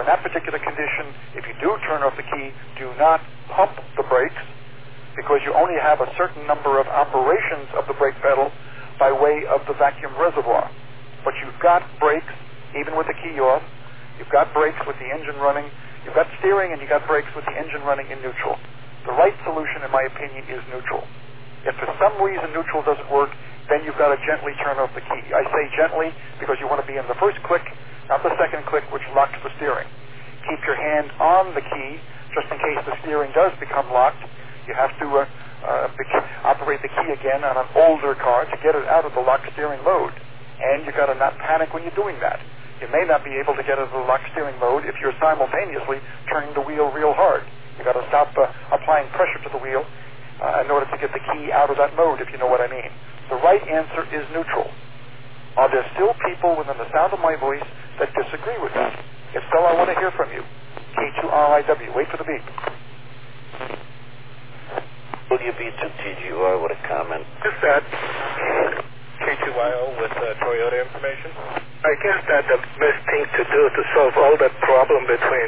in that particular condition, if you do turn off the key, do not pump the brakes, because you only have a certain number of operations of the brake pedal by way of the vacuum reservoir. But you've got brakes, even with the key off. You've got brakes with the engine running. You've got steering and you've got brakes with the engine running in neutral. The right solution, in my opinion, is neutral. If for some reason neutral doesn't work, then you've got to gently turn off the key. I say gently because you want to be in the first click, not the second click, which locks the steering. Keep your hand on the key, just in case the steering does become locked. You have to operate the key again on an older car to get it out of the lock steering mode. And you've got to not panic when you're doing that. You may not be able to get out of the lock steering mode if you're simultaneously turning the wheel real hard. You've got to stop applying pressure to the wheel in order to get the key out of that mode, if you know what I mean. The right answer is neutral. Are there still people within the sound of my voice that disagree with that? If so, I want to hear from you. K2RIW. Wait for the beep. WB2TGY with a comment. Just that K2YO with Toyota information. I guess that the best thing to do to solve all that problem between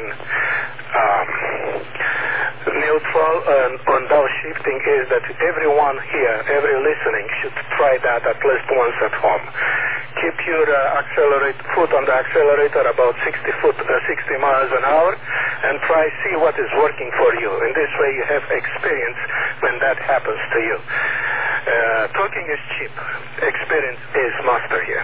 neutral and on downshifting is that everyone here, every listening, should try that at least once at home. Keep your foot on the accelerator about 60 miles an hour and see what is working for you. In this way you have experience when that happens to you. Talking is cheap. Experience is master here.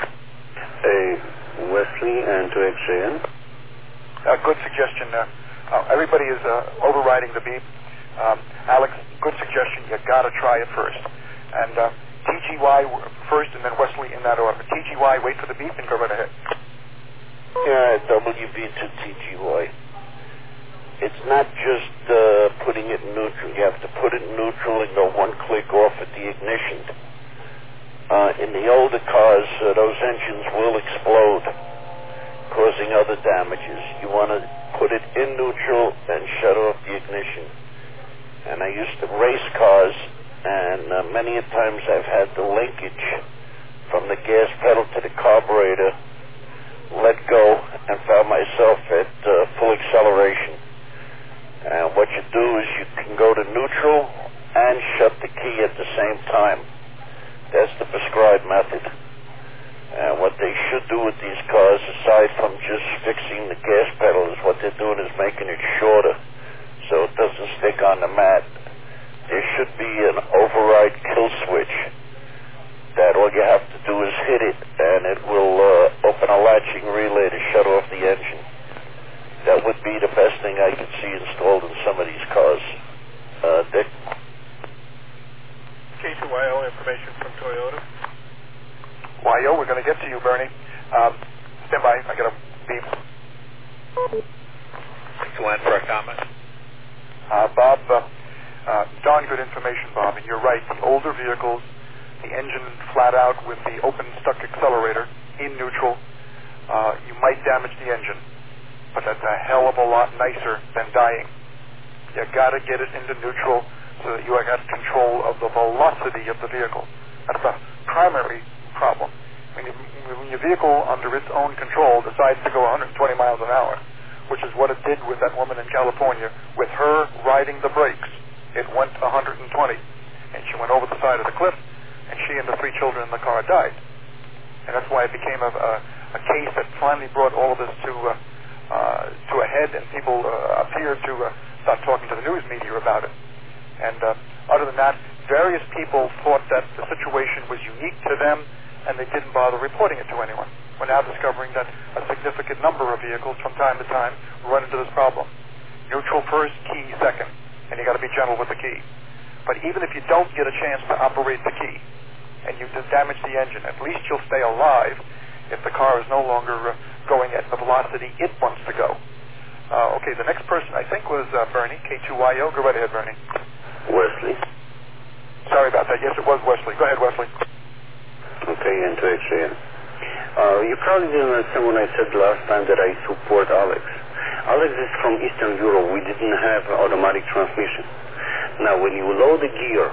Wesley and to XJN. Good suggestion. Everybody is overriding the beep. Alex, good suggestion. You got to try it first. And TGY first, and then Wesley in that order. TGY, wait for the beep and go right ahead. Yeah, WB to TGY. It's not just putting it in neutral. You have to put it in neutral and go one click off at the ignition. In the older cars, those engines will explode, causing other damages. You want to put it in neutral and shut off the ignition. And I used to race cars, and many a times I've had the linkage from the gas pedal to the carburetor let go and found myself at full acceleration. And what you do is you can go to neutral and shut the key at the same time. That's the prescribed method. And what they should do with these cars, aside from just fixing the gas pedal, is what they're doing is making it shorter so it doesn't stick on the mat. There should be an override kill switch that all you have to do is hit it and it will open a latching relay to shut off the engine. That would be the best thing I could see installed in some of these cars. Dick? K2YO information from Toyota. YO, we're going to get to you, Bernie. Stand by. I got a beep. Glenn for a comment. Bob, darn good information, Bob. And you're right. The older vehicles, the engine flat out with the open stuck accelerator in neutral, you might damage the engine. But that's a hell of a lot nicer than dying. You got to get it into neutral so that you got control of the velocity of the vehicle. That's the primary problem. When your vehicle, under its own control, decides to go 120 miles an hour, which is what it did with that woman in California, with her riding the brakes, it went 120. And she went over the side of the cliff, and she and the 3 children in the car died. And that's why it became a case that finally brought all of this to a head, and people appeared to start talking to the news media about it. And other than that, various people thought that the situation was unique to them, and they didn't bother reporting it to anyone. We're now discovering that a significant number of vehicles from time to time run into this problem. Neutral first, key second, and you got to be gentle with the key. But even if you don't get a chance to operate the key, and you damage the engine, at least you'll stay alive if the car is no longer going at the velocity it wants to go. Okay, the next person I think was Bernie, K2YO. Go right ahead, Bernie. Wesley. Sorry about that. Yes, it was Wesley. Go ahead, Wesley. Okay, and to XJN. You probably didn't understand when I said last time that I support Alex. Alex is from Eastern Europe. We didn't have automatic transmission. Now, when you load the gear,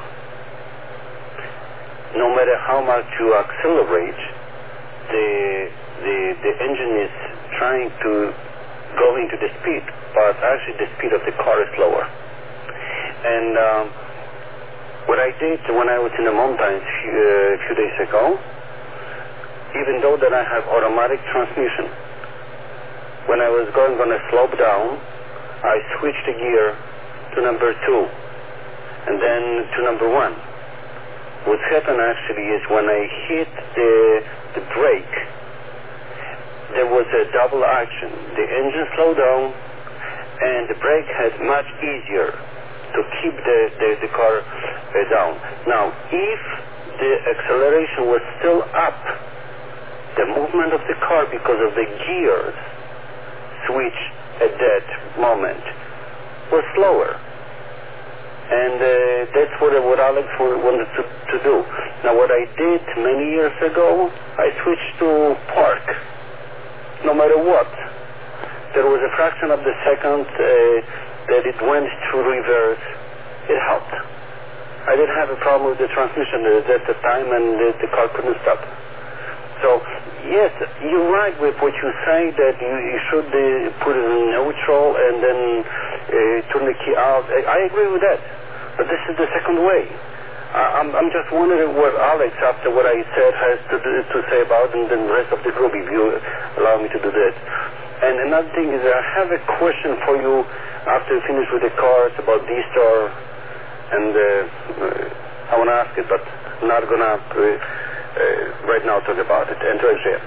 no matter how much you accelerate, the engine is trying to going to the speed, but actually the speed of the car is lower. And what I did when I was in the mountains a few days ago, even though that I have automatic transmission, when I was going on a slope down, I switched the gear to number 2 and then to number 1. What happened actually is when I hit the brake, there was a double action. The engine slowed down and the brake had much easier to keep the car down. Now, if the acceleration was still up, the movement of the car because of the gears switch at that moment was slower. And that's what Alex wanted to do. Now, what I did many years ago, I switched to park, no matter what. There was a fraction of the second that it went to reverse. It helped. I didn't have a problem with the transmission at the time, and the car couldn't stop. So, yes, you're right with what you say, that you should put it in neutral and then turn the key out. I agree with that. But this is the second way. I'm just wondering what Alex, after what I said, has to say about, and then the rest of the group, if you allow me to do that. And another thing is, I have a question for you after you finish with the cars about D-Star, and I want to ask it, but I'm not going to right now talk about it. And to share.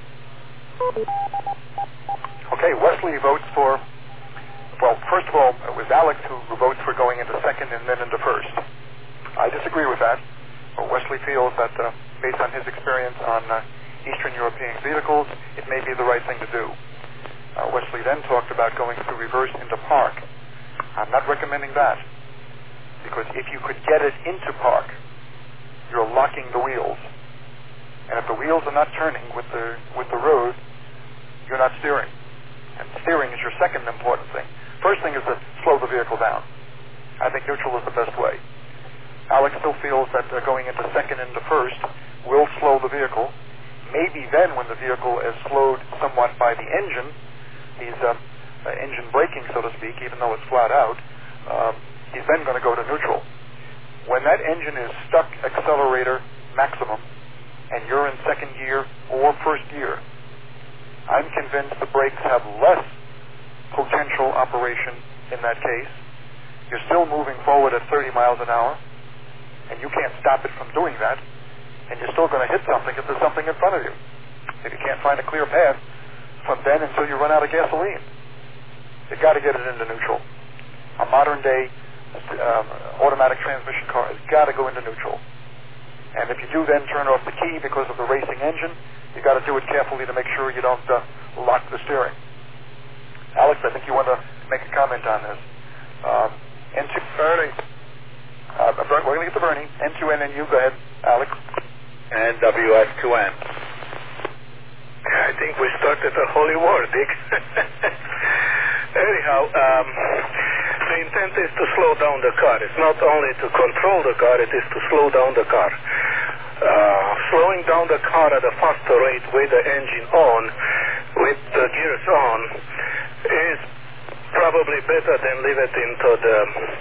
Okay, Wesley votes for, well, first of all, it was Alex who votes for going into second and then into first. I disagree with that. But Wesley feels that based on his experience on Eastern European vehicles, it may be the right thing to do. Wesley then talked about going through reverse into park. I'm not recommending that, because if you could get it into park, you're locking the wheels. And if the wheels are not turning with the road, you're not steering. And steering is your second important thing. First thing is to slow the vehicle down. I think neutral is the best way. Alex still feels that going into second and into first will slow the vehicle. Maybe then, when the vehicle is slowed somewhat by the engine, he's engine braking, so to speak, even though it's flat out, he's then going to go to neutral. When that engine is stuck accelerator maximum, and you're in second gear or first gear, I'm convinced the brakes have less potential operation in that case. You're still moving forward at 30 miles an hour, and you can't stop it from doing that, and you're still going to hit something if there's something in front of you. If you can't find a clear path from then until you run out of gasoline, you've got to get it into neutral. A modern day automatic transmission car has got to go into neutral. And if you do then turn off the key because of the racing engine, you've got to do it carefully to make sure you don't lock the steering. Alex, I think you want to make a comment on this. N2 Bernie. We're going to get to Bernie. N2N and you. Go ahead, Alex. And WS2N. I think we started a holy war, Dick. Anyhow, the intent is to slow down the car. It's not only to control the car, it is to slow down the car. Slowing down the car at a faster rate with the engine on, with the gears on, is probably better than leave it into the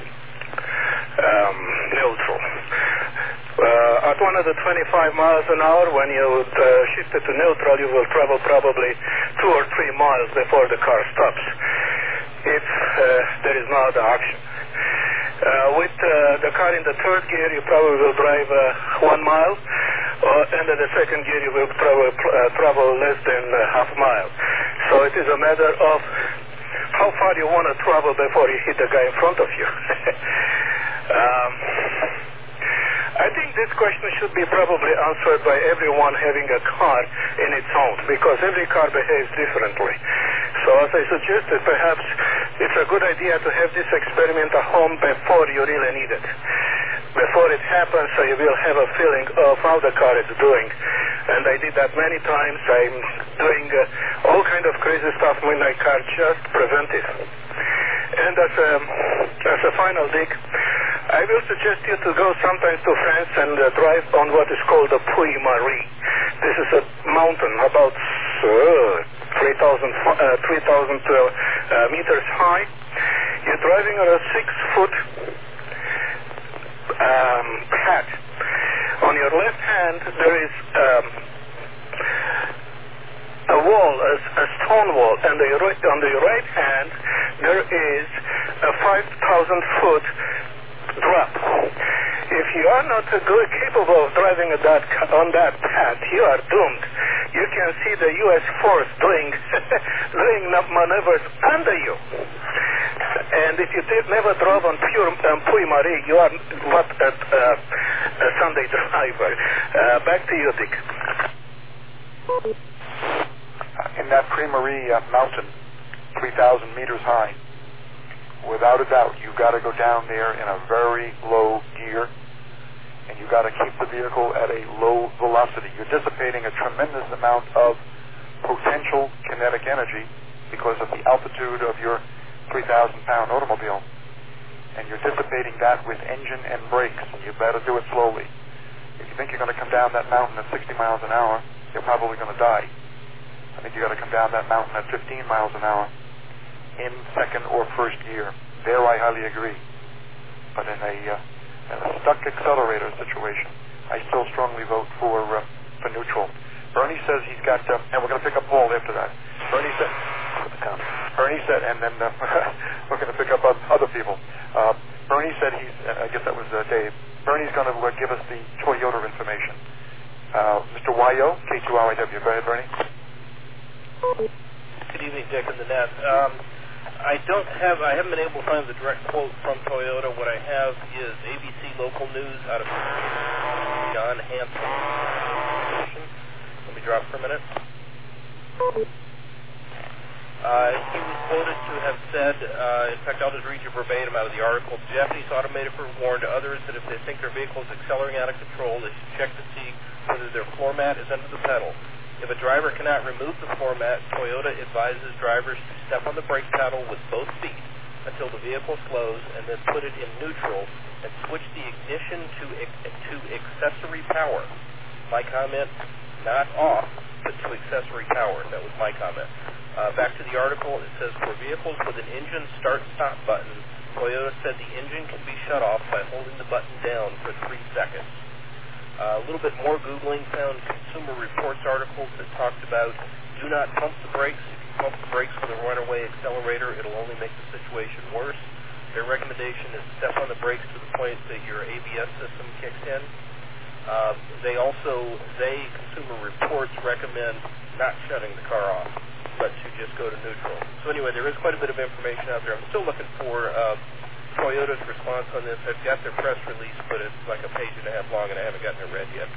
neutral. At 125 miles an hour, when you shift it to neutral, you will travel probably 2 or 3 miles before the car stops, if there is no other action. With the car in the third gear, you probably will drive 1 mile, and in the second gear, you will travel less than half a mile. So it is a matter of how far you want to travel before you hit the guy in front of you. I think this question should be probably answered by everyone having a car in its own, because every car behaves differently. So as I suggested, perhaps it's a good idea to have this experiment at home before you really need it. Before it happens, so you will have a feeling of how the car is doing. And I did that many times. I'm doing all kind of crazy stuff with my car, just preventive. And as a final, Dick, I will suggest you to go sometimes to France and drive on what is called the Puy Marie. This is a mountain about meters high. You're driving on a 6-foot pad. On your left hand, there is a wall, a stone wall, and on the right hand, there is a 5,000-foot drop. If you are not capable of driving on that path, you are doomed. You can see the U.S. force doing maneuvers under you. And if you never drove on Puy-Marie, you are not a Sunday driver. Back to you, Dick. In that Puy-Marie mountain, 3,000 meters high, without a doubt, you've got to go down there in a very low gear, and you've got to keep the vehicle at a low velocity. You're dissipating a tremendous amount of potential kinetic energy because of the altitude of your 3,000-pound automobile, and you're dissipating that with engine and brakes. You better do it slowly. If you think you're going to come down that mountain at 60 miles an hour, you're probably going to die. I think you've got to come down that mountain at 15 miles an hour in second or first gear. There I highly agree. But in a stuck accelerator situation, I still strongly vote for neutral. Bernie says he's got, and we're going to pick up Paul after that. Bernie said, and then we're going to pick up other people. Bernie said I guess that was Dave. Bernie's going to give us the Toyota information. Mr. Wayo, K2RIW. Go ahead, Bernie. Good evening, Dick and the Net. I haven't been able to find the direct quote from Toyota. What I have is ABC local news out of John Hanson. Let me drop for a minute. He was quoted to have said, in fact, I'll just read you verbatim out of the article, Japanese automakers warned others that if they think their vehicle is accelerating out of control, they should check to see whether their floor mat is under the pedal. If a driver cannot remove the floor mat, Toyota advises drivers to step on the brake pedal with both feet until the vehicle slows and then put it in neutral and switch the ignition to accessory power. My comment, not off, but to accessory power. That was my comment. Back to the article, it says, for vehicles with an engine start-stop button, Toyota said the engine can be shut off by holding the button down for 3 seconds. A little bit more Googling found Consumer Reports articles that talked about do not pump the brakes. If you pump the brakes with a runaway accelerator, it'll only make the situation worse. Their recommendation is to step on the brakes to the point that your ABS system kicks in. Consumer Reports recommend not shutting the car off, but to just go to neutral. So anyway, there is quite a bit of information out there. I'm still looking for Toyota's response on this. I've got their press release, but it's like a page and a half long, and I haven't gotten it read yet.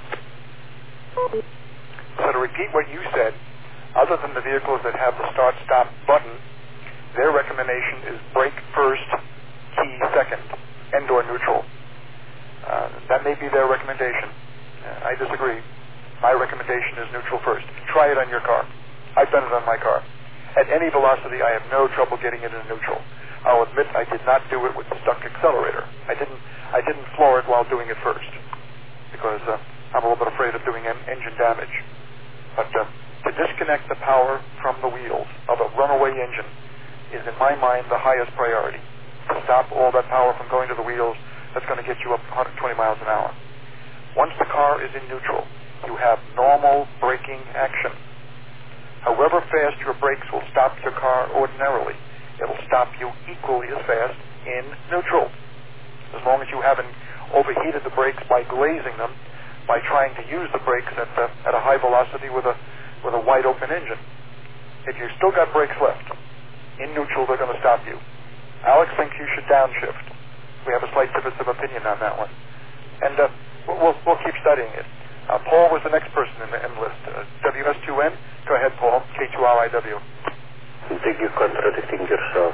So to repeat what you said, other than the vehicles that have the start-stop button, their recommendation is brake first, key second, and or neutral. That may be their recommendation. I disagree. My recommendation is neutral first. Try it on your car. I've done it on my car. At any velocity, I have no trouble getting it in neutral. I'll admit I did not do it with the stuck accelerator. I didn't floor it while doing it first because I'm a little bit afraid of doing engine damage. But to disconnect the power from the wheels of a runaway engine is, in my mind, the highest priority. To stop all that power from going to the wheels, that's going to get you up 120 miles an hour. Once the car is in neutral, you have normal braking action. However fast your brakes will stop your car ordinarily, it'll stop you equally as fast in neutral. As long as you haven't overheated the brakes by glazing them, by trying to use the brakes at a high velocity with a wide open engine. If you've still got brakes left, in neutral they're going to stop you. Alex thinks you should downshift. We have a slight difference of opinion on that one. And we'll keep studying it. Paul was the next person in the list. WS2N? Go ahead, Paul. K2RIW. I think you're contradicting yourself.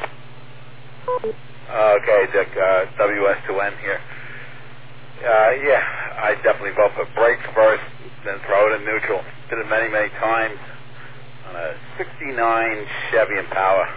Okay, Dick. WS2N here. Yeah, I definitely vote for brake first, then throw it in neutral. Did it many, many times on a 69 Chevy Impala.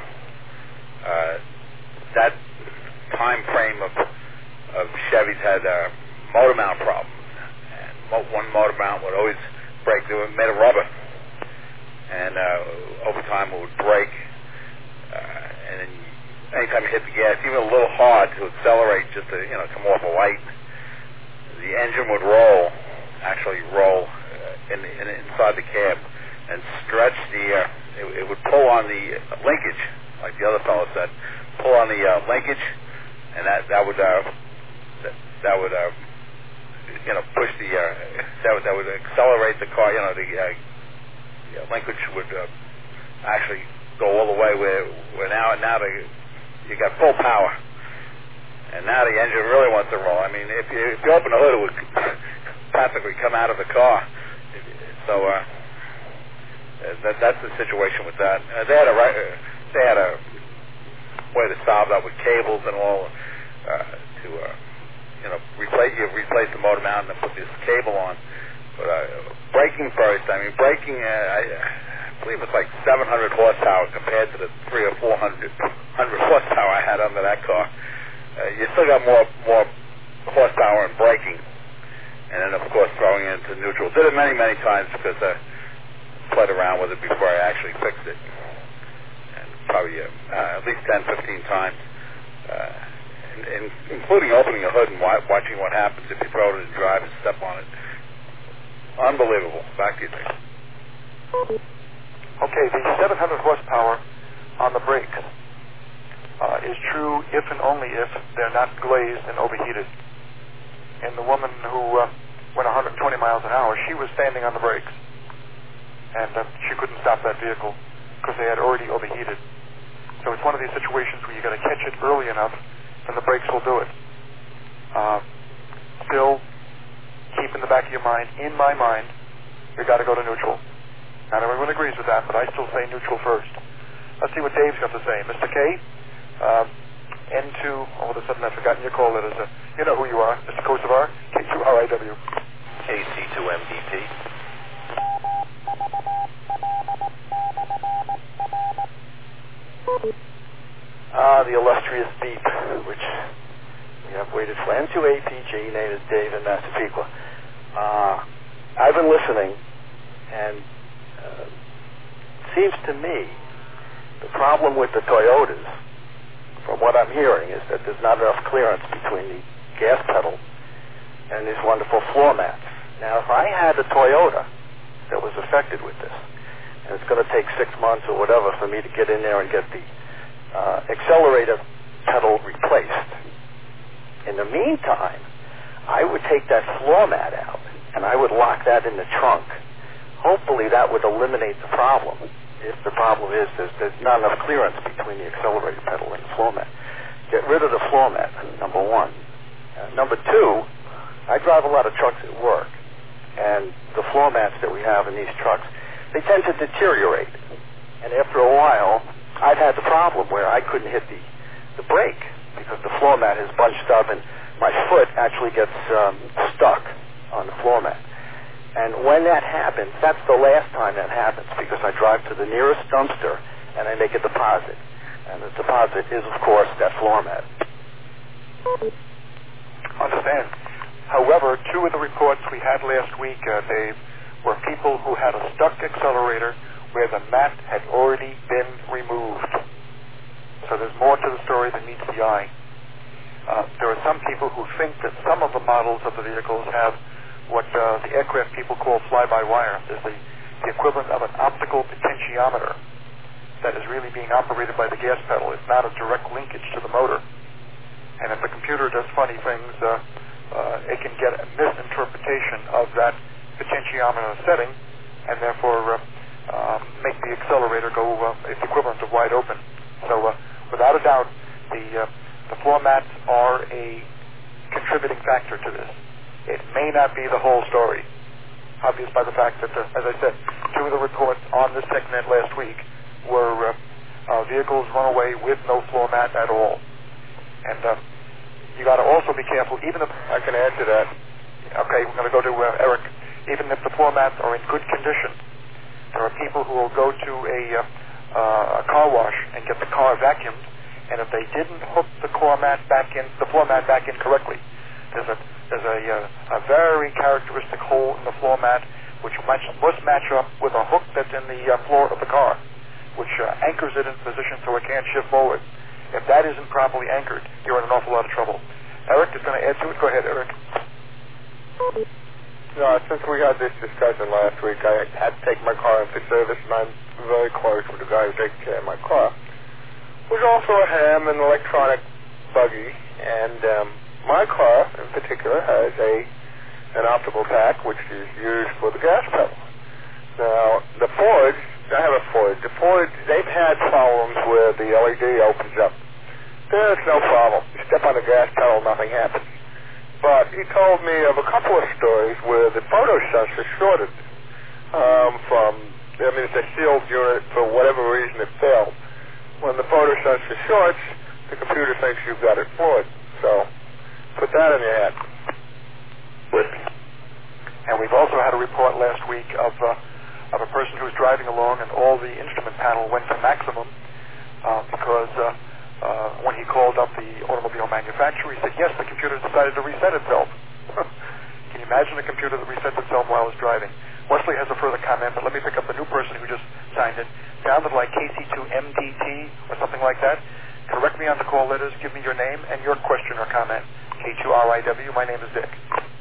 That time frame of Chevys had motor mount problems. And one motor mount would always break. They were made of rubber. and over time it would break. And then anytime you hit the gas, even a little hard to accelerate, just to come off a light, the engine would actually roll inside the cab and stretch it would pull on the linkage, like the other fellow said, pull on the linkage, and that would push that would accelerate the car. The linkage would actually go all the way where now you got full power, and now the engine really wants to roll. I mean, if you open the hood, it would practically come out of the car. So that's the situation with that. They had a way to solve that with cables and all to replace the motor mount and then put this cable on. But braking first, I mean, braking, I believe it's like 700 horsepower compared to the 300 or 400 horsepower I had under that car. You still got more horsepower in braking, and then of course throwing it into neutral. Did it many times because I played around with it before I actually fixed it, and probably at least 10-15 times, including opening a hood and watching what happens if you throw it in drive and step on it. Unbelievable. Back to you, Dave. Okay, the 700 horsepower on the brakes is true if and only if they're not glazed and overheated. And the woman who went 120 miles an hour, she was standing on the brakes, and she couldn't stop that vehicle because they had already overheated. So it's one of these situations where you got to catch it early enough, and the brakes will do it. Still, keep in the back of your mind, in my mind, you got to go to neutral. Not everyone agrees with that, but I still say neutral first. Let's see what Dave's got to say. Mr. K, N2, all of a sudden I've forgotten your call letters. You know who you are, Mr. Kosovar, K2RIW. KC2MDP. The illustrious beep, which we have waited for. N2APG, name is Dave in Massapequa. I've been listening, and it seems to me the problem with the Toyotas, from what I'm hearing, is that there's not enough clearance between the gas pedal and these wonderful floor mats. Now, if I had a Toyota that was affected with this, and it's going to take 6 months or whatever for me to get in there and get the accelerator pedal replaced, in the meantime, I would take that floor mat out and I would lock that in the trunk. Hopefully that would eliminate the problem. If the problem is there's not enough clearance between the accelerator pedal and the floor mat. Get rid of the floor mat, number one. Number two, I drive a lot of trucks at work, and the floor mats that we have in these trucks, they tend to deteriorate. And after a while, I've had the problem where I couldn't hit the brake because the floor mat is bunched up and my foot actually gets stuck on the floor mat. And when that happens, that's the last time that happens because I drive to the nearest dumpster and I make a deposit. And the deposit is, of course, that floor mat. Understand. However, 2 of the reports we had last week, Dave, were people who had a stuck accelerator where the mat had already been removed. So there's more to the story than meets the eye. There are some people who think that some of the models of the vehicles have what the aircraft people call fly-by-wire. There's the equivalent of an optical potentiometer that is really being operated by the gas pedal. It's not a direct linkage to the motor. And if the computer does funny things, it can get a misinterpretation of that potentiometer setting and therefore make the accelerator go its equivalent of wide open. So without a doubt, the floor mats are a contributing factor to this. It may not be the whole story, obvious by the fact that, as I said, 2 of the reports on this segment last week were vehicles run away with no floor mat at all. And you got to also be careful, even if I can add to that. Okay, we're going to go to Eric. Even if the floor mats are in good condition, there are people who will go to a car wash and get the car vacuumed, and if they didn't hook the floor mat back in correctly, there's a very characteristic hole in the floor mat which must match up with a hook that's in the floor of the car, which anchors it in position so it can't shift forward. If that isn't properly anchored, you're in an awful lot of trouble. Eric is going to add to it. Go ahead, Eric. Since we had this discussion last week, I had to take my car in for service, and I'm very close with the guy who takes care of my car. Who's also a ham and electronic buggy, and my car in particular has an optical pack which is used for the gas pedal. Now, the Ford, I have a Ford. The Ford, they've had problems where the LED opens up. There's no problem. You step on the gas pedal, nothing happens. But he told me of a couple of stories where the photo sensor shorted it's a sealed unit, for whatever reason it failed. When the photo sensor shorts, the computer thinks you've got it floored. So, put that in your head. And we've also had a report last week of a person who was driving along and all the instrument panel went to maximum because when he called up the automobile manufacturer, he said, yes, the computer decided to reset itself. Can you imagine a computer that resets itself while it's driving? Wesley has a further comment, but let me pick up the new person who just signed in. Sounded like KC2MDT or something like that. Correct me on the call letters. Give me your name and your question or comment. K2RIW. My name is Dick.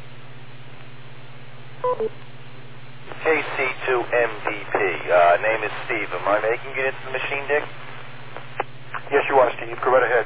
KC2MDP. Name is Steve. Am I making it into the machine, Dick? Yes, you are, Steve. Go right ahead.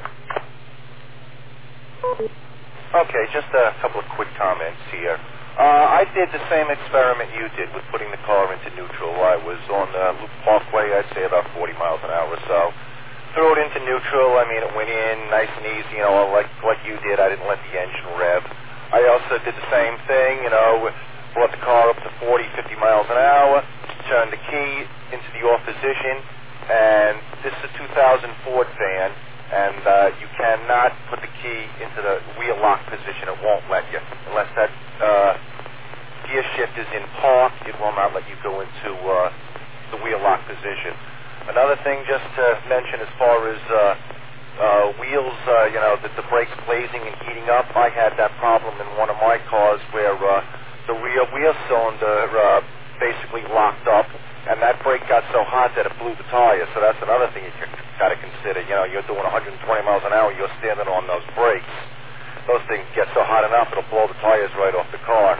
Okay, just a couple of quick comments here. I did the same experiment you did with putting the car into neutral. I was on Loop Parkway, I'd say about 40 miles an hour or so. Threw it into neutral. I mean, it went in nice and easy, like you did. I didn't let the engine rev. I also did the same thing, brought the car up to 40, 50 miles an hour, turned the key into the off position, and this is a 2000 Ford van, and you cannot put the key into the wheel lock position. It won't let you. Unless that gear shift is in park, it will not let you go into the wheel lock position. Another thing just to mention as far as wheels, the brakes blazing and heating up, I had that problem in one of my cars where the rear wheel cylinder basically locked up, and that brake got so hot that it blew the tire. So that's another thing you got to consider. You're doing 120 miles an hour, you're standing on those brakes. Those things get so hot enough, it'll blow the tires right off the car.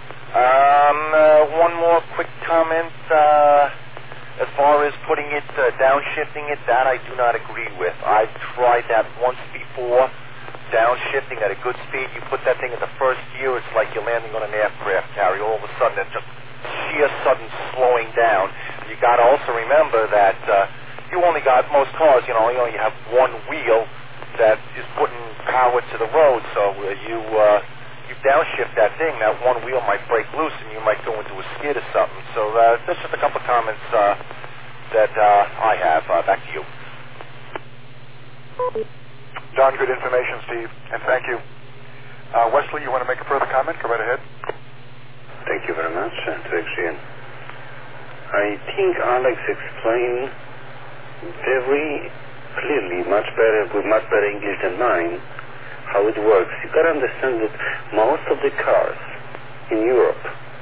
One more quick comment. As far as putting it, downshifting it, that I do not agree with. I've tried that once before. Downshifting at a good speed, you put that thing in the first gear, it's like you're landing on an aircraft carrier. All of a sudden, it's just sheer sudden slowing down. You got to also remember that you only got, most cars, you only have one wheel that is putting power to the road. So you downshift that thing, that one wheel might break loose and you might go into a skid or something. So that's just a couple of comments that I have. Back to you. John, good information, Steve, and thank you. Wesley, you want to make a further comment? Go right ahead. Thank you very much, Traxian. I think Alex explained very clearly, with much better English than mine, how it works. You got to understand that most of the cars in Europe,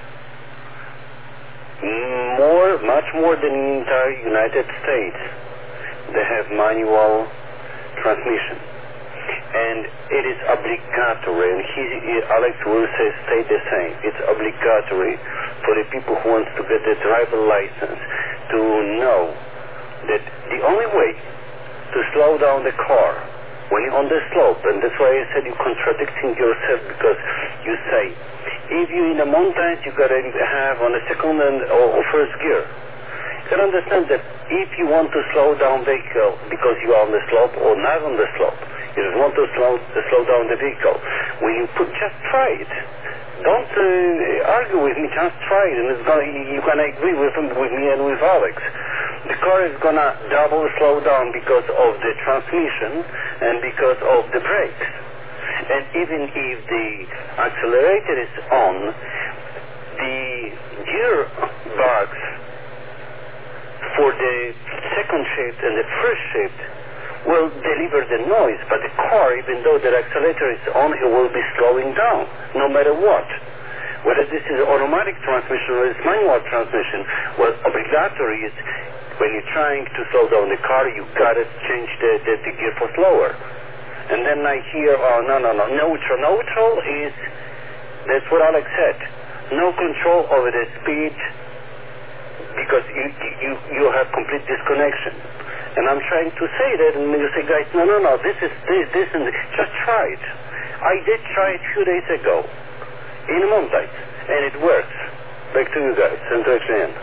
much more than in the entire United States, they have manual transmission. And it is obligatory, and Alex will say the same. It's obligatory for the people who want to get the driver license to know that the only way to slow down the car when you're on the slope, and that's why I said you're contradicting yourself, because you say if you're in the mountains you gotta have on the second or first gear. You can understand that if you want to slow down vehicle because you are on the slope or not on the slope, you just want to slow down the vehicle. When you just try it. Don't argue with me. Just try it, and you're gonna agree with me and with Alex. The car is gonna double slow down because of the transmission and because of the brakes. And even if the accelerator is on, the gearbox for the second shift and the first shift will deliver the noise, but the car, even though the accelerator is on, it will be slowing down, no matter what. Whether this is automatic transmission or it's manual transmission, well, obligatory is when you're trying to slow down the car, you got to change the gear for slower. And then I hear, oh, no, neutral. Neutral is, that's what Alex said, no control over the speed because you have complete disconnection. And I'm trying to say that, and you say, guys, no, this and just try it. I did try it a few days ago in Mountain, and it works. Back to you guys, and to explain.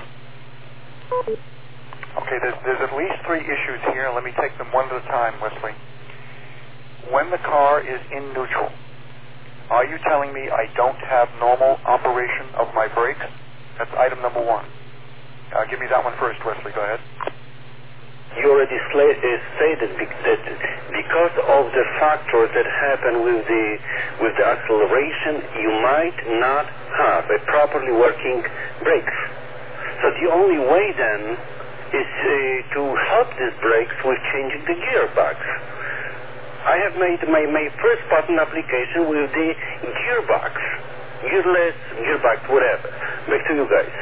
Okay, there's at least 3 issues here. Let me take them one at a time, Wesley. When the car is in neutral, are you telling me I don't have normal operation of my brakes? That's item number 1. Give me that one first, Wesley. Go ahead. You already stated that because of the factors that happen with the acceleration, you might not have a properly working brakes. So the only way then is to help these brakes with changing the gearbox. I have made my first patent application with the gearbox, gearless, gearbox, whatever. Back to you guys.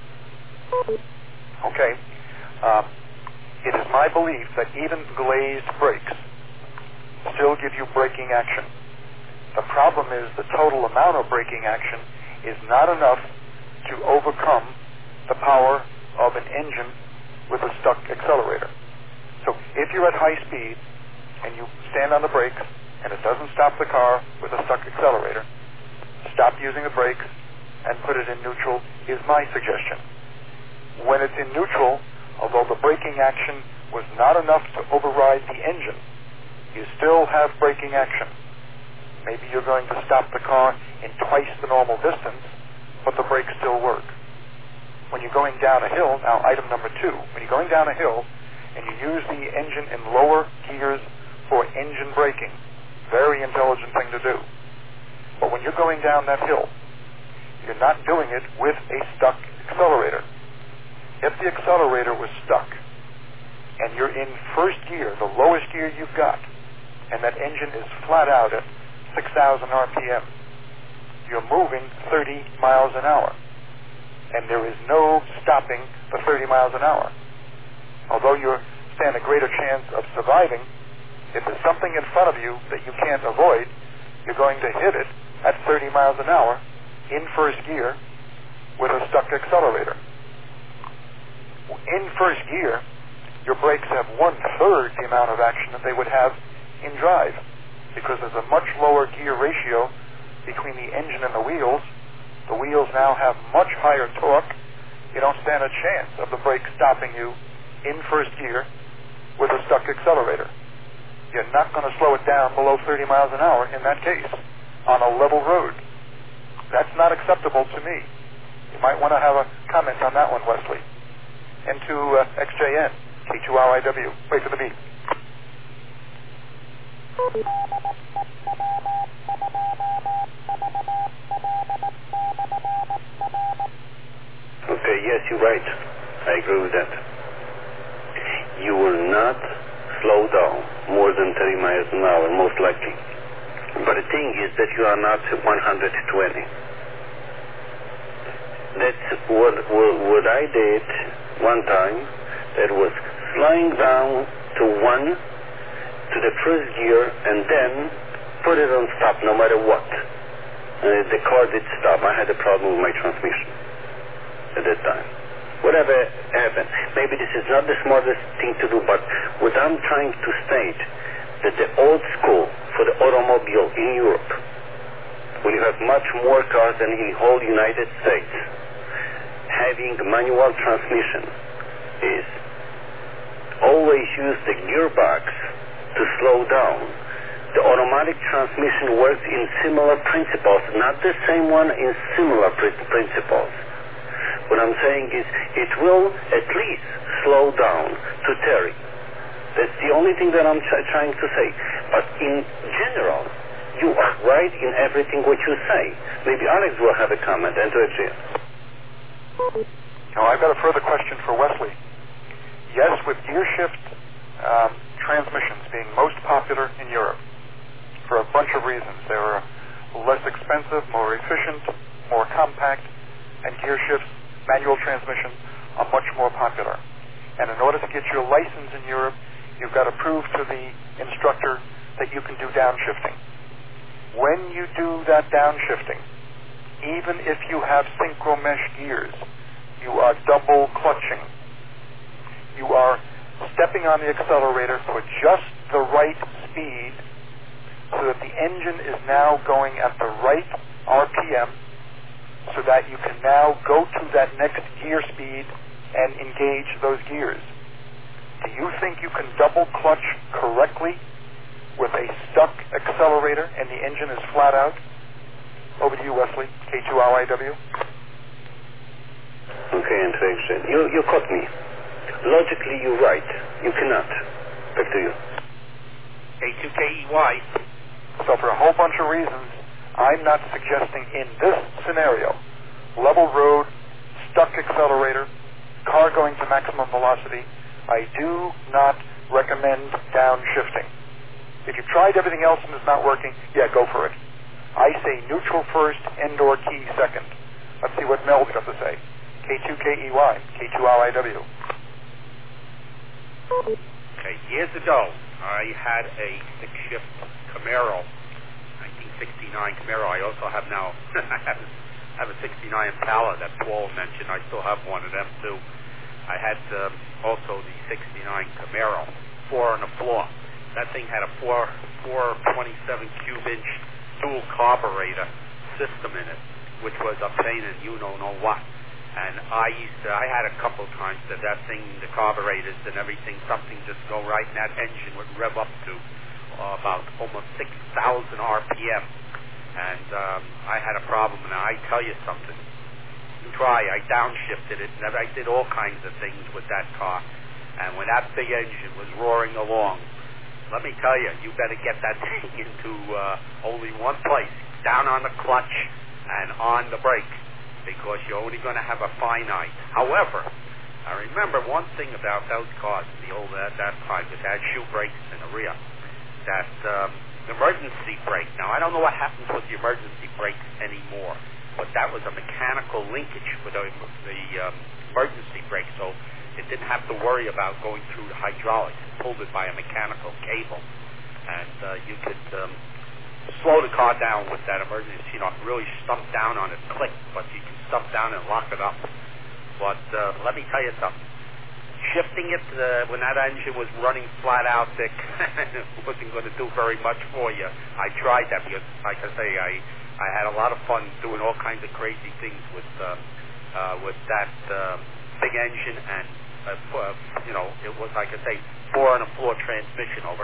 Okay. It is my belief that even glazed brakes still give you braking action. The problem is the total amount of braking action is not enough to overcome the power of an engine with a stuck accelerator. So if you're at high speed and you stand on the brakes and it doesn't stop the car with a stuck accelerator, stop using the brakes and put it in neutral is my suggestion. When it's in neutral, although the braking action was not enough to override the engine, you still have braking action. Maybe you're going to stop the car in twice the normal distance, but the brakes still work. When you're going down a hill, now item number 2, when you're going down a hill and you use the engine in lower gears for engine braking, very intelligent thing to do. But when you're going down that hill, you're not doing it with a stuck accelerator. If the accelerator was stuck and you're in first gear, the lowest gear you've got, and that engine is flat out at 6,000 RPM, you're moving 30 miles an hour. And there is no stopping the 30 miles an hour. Although you stand a greater chance of surviving, if there's something in front of you that you can't avoid, you're going to hit it at 30 miles an hour in first gear with a stuck accelerator. In first gear, your brakes have 1/3 the amount of action that they would have in drive, because there's a much lower gear ratio between the engine and the wheels. The wheels now have much higher torque. You don't stand a chance of the brake stopping you in first gear with a stuck accelerator. You're not going to slow it down below 30 miles an hour in that case on a level road. That's not acceptable to me. You might want to have a comment on that one, Wesley. And to XJN, K2RIW. Wait for the beep. Okay, yes, you're right. I agree with that. You will not slow down more than 30 miles an hour, most likely. But the thing is that you are not 120. That's what I did one time. That was slowing down to 1 to the first gear and then put it on stop no matter what. The car did stop. I had a problem with my transmission at that time. Whatever happened, maybe this is not the smartest thing to do, but what I'm trying to state, that the old school for the automobile in Europe, when you have much more cars than in the whole United States, having manual transmission is always use the gearbox to slow down. The automatic transmission works in similar principles, not the same one, in similar principles. What I'm saying is it will at least slow down to 30. That's the only thing that I'm trying to say. But in general, you are right in everything what you say. Maybe Alex will have a comment, and to Adrian. Now, I've got a further question for Wesley. Yes, with gear shift transmissions being most popular in Europe for a bunch of reasons. They were less expensive, more efficient, more compact, and gear shifts, manual transmission, are much more popular. And in order to get your license in Europe, you've got to prove to the instructor that you can do downshifting. When you do that downshifting, even if you have synchro mesh gears, you are double clutching. You are stepping on the accelerator for just the right speed so that the engine is now going at the right RPM so that you can now go to that next gear speed and engage those gears. Do you think you can double clutch correctly with a stuck accelerator and the engine is flat out? Over to you, Wesley, K2RIW. Okay, Andrzej, you caught me. Logically, you're right. You cannot. Back to you. K2KEY. So for a whole bunch of reasons, I'm not suggesting in this scenario, level road, stuck accelerator, car going to maximum velocity, I do not recommend downshifting. If you've tried everything else and it's not working, yeah, go for it. I say neutral first, end or key second. Let's see what Mel's got to say. K2KEY, K2RIW. Okay, years ago, I had a six-shift Camaro, 1969 Camaro. I also have now, I have a 69 Impala that Paul mentioned. I still have one of them too. I had also the 69 Camaro, 4 on the floor. That thing had a 427 cube inch dual carburetor system in it, which was a pain in you know what. And I had a couple of times that thing, the carburetors and everything, something just go right, and that engine would rev up to about almost 6,000 RPM. And I had a problem, and I tell you something. I downshifted it, and I did all kinds of things with that car. And when that big engine was roaring along, let me tell you, you better get that thing into only one place, down on the clutch and on the brake, because you're only going to have a finite. However, I remember one thing about those cars, the old at that time, that had shoe brakes in the rear, that emergency brake. Now, I don't know what happens with the emergency brakes anymore, but that was a mechanical linkage with the emergency brake, so it didn't have to worry about going through the hydraulics. It pulled it by a mechanical cable, and you could slow the car down with that emergency, really stump down on it, click, but you can stump down and lock it up. But let me tell you something. Shifting it when that engine was running flat out, Dick, wasn't going to do very much for you. I tried that because, like I say, I had a lot of fun doing all kinds of crazy things with that big engine, and it was, like I say, 4 on a floor transmission. Over.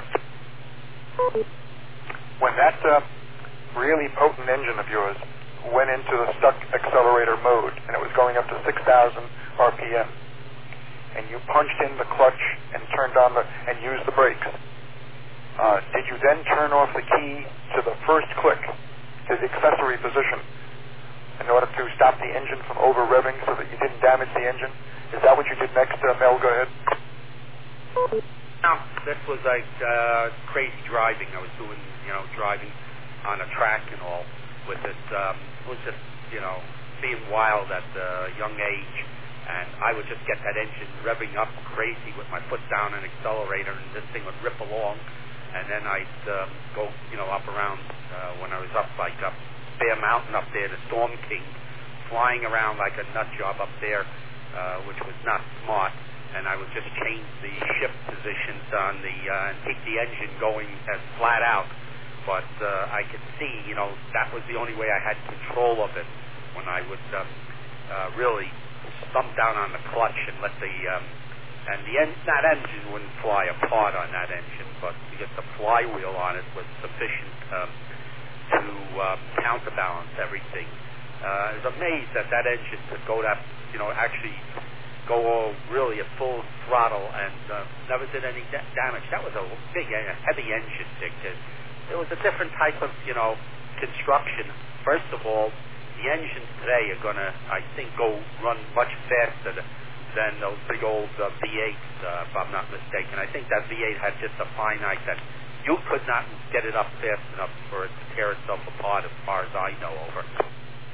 When that really potent engine of yours went into the stuck accelerator mode, and it was going up to 6,000 RPM, and you punched in the clutch and turned on and used the brakes, did you then turn off the key to the first click, to the accessory position, in order to stop the engine from over-revving so that you didn't damage the engine? Is that what you did next, Mel? Go ahead. No, this was like crazy driving. I was doing, driving on a track and all with it. It was just, being wild at a young age. And I would just get that engine revving up crazy with my foot down an accelerator, and this thing would rip along. And then I'd go, up around when I was up Bear Mountain up there, the Storm King, flying around like a nut job up there, which was not smart. And I would just change the shift positions on and keep the engine going as flat out. But I could see, that was the only way I had control of it, when I would really thumb down on the clutch and let that engine wouldn't fly apart on that engine, but because the flywheel on it was sufficient to counterbalance everything. I was amazed that engine could go that, actually go really at full throttle and never did any damage. That was a big, heavy engine, Dick. It was a different type of, construction. First of all, the engines today are going to, I think, run much faster than those big old V8s, if I'm not mistaken. I think that V8 had just a finite that you could not get it up fast enough for it to tear itself apart, as far as I know. Over.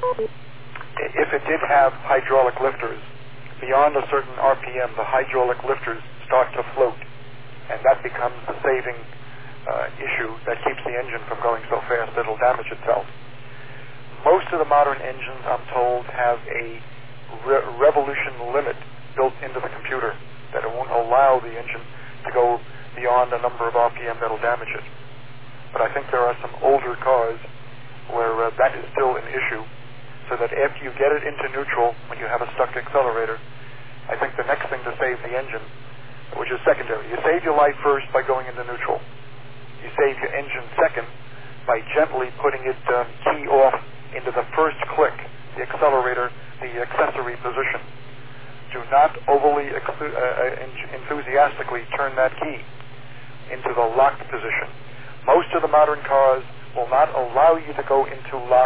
If it did have hydraulic lifters, beyond a certain RPM, the hydraulic lifters start to float, and that becomes the saving issue that keeps the engine from going so fast that it'll damage itself. Most of the modern engines, I'm told, have a revolution limit built into the computer that it won't allow the engine to go beyond a number of RPM that'll damage it. But I think there are some older cars where that is still an issue, so that after you get it into neutral, when you have a stuck accelerator, I think the next thing to save the engine, which is secondary, you save your life first by going into neutral. You save your engine second by gently putting it key off into the first click, the accelerator, the accessory position. Do not overly enthusiastically turn that key into the locked position. Most of the modern cars will not allow you to go into lock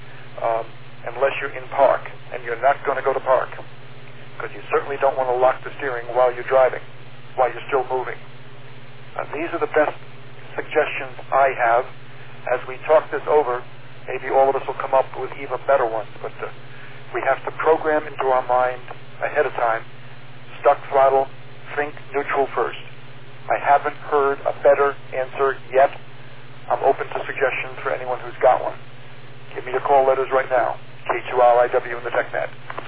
unless you're in park, and you're not going to go to park, because you certainly don't want to lock the steering while you're driving, while you're still moving. These are the best suggestions I have. As we talk this over, maybe all of us will come up with even better ones, but we have to program into our mind ahead of time, stuck throttle, think neutral first. I haven't heard a better answer yet. I'm open to suggestions for anyone who's got one. Give me your call letters right now. K2RIW in the TechNet.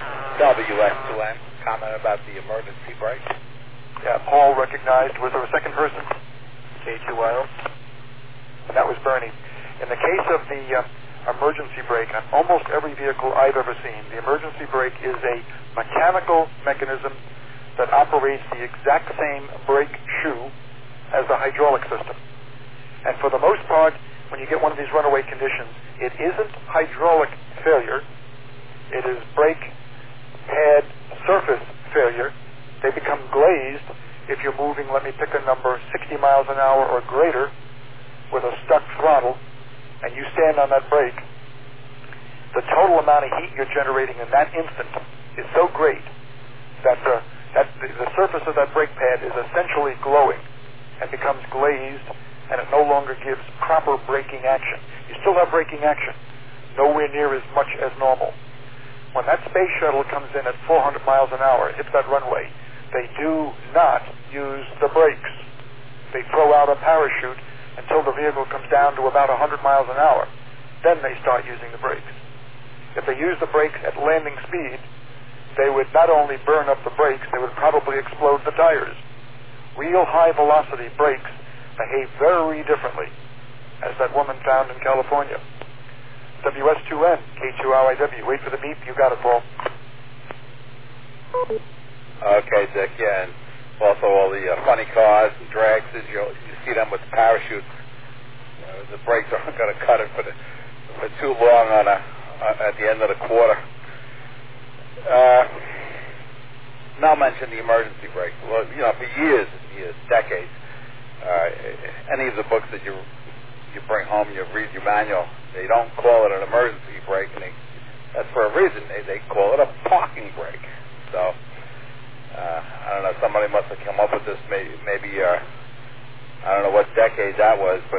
WS2M, comment about the emergency brake. Yeah, Paul recognized. Was there a second person? K2IO. That was Bernie. In the case of the emergency brake, on almost every vehicle I've ever seen, the emergency brake is a mechanical mechanism that operates the exact same brake shoe as the hydraulic system. And for the most part, when you get one of these runaway conditions, it isn't hydraulic failure. It is brake pad surface failure. They become glazed if you're moving, let me pick a number, 60 miles an hour or greater with a stuck throttle, and you stand on that brake. The total amount of heat you're generating in that instant is so great that the surface of that brake pad is essentially glowing and becomes glazed, and it no longer gives proper braking action. You still have braking action, nowhere near as much as normal. When that space shuttle comes in at 400 miles an hour, hits that runway, they do not use the brakes. They throw out a parachute until the vehicle comes down to about 100 miles an hour. Then they start using the brakes. If they use the brakes at landing speed, they would not only burn up the brakes, they would probably explode the tires. Real high velocity brakes behave very differently, as that woman found in California. WS2N, K2RIW. Wait for the beep. You got it, Paul. Okay, Dick, yeah, and also all the funny cars and drags, you see them with parachutes. The brakes aren't going to cut it for too long at the end of the quarter. Now mention the emergency brake. Well, for years, decades, any of the books that you bring home, you read your manual, they don't call it an emergency brake, and that's for a reason. They call it a parking brake. So, I don't know, somebody must have come up with this, maybe I don't know what decade that was, but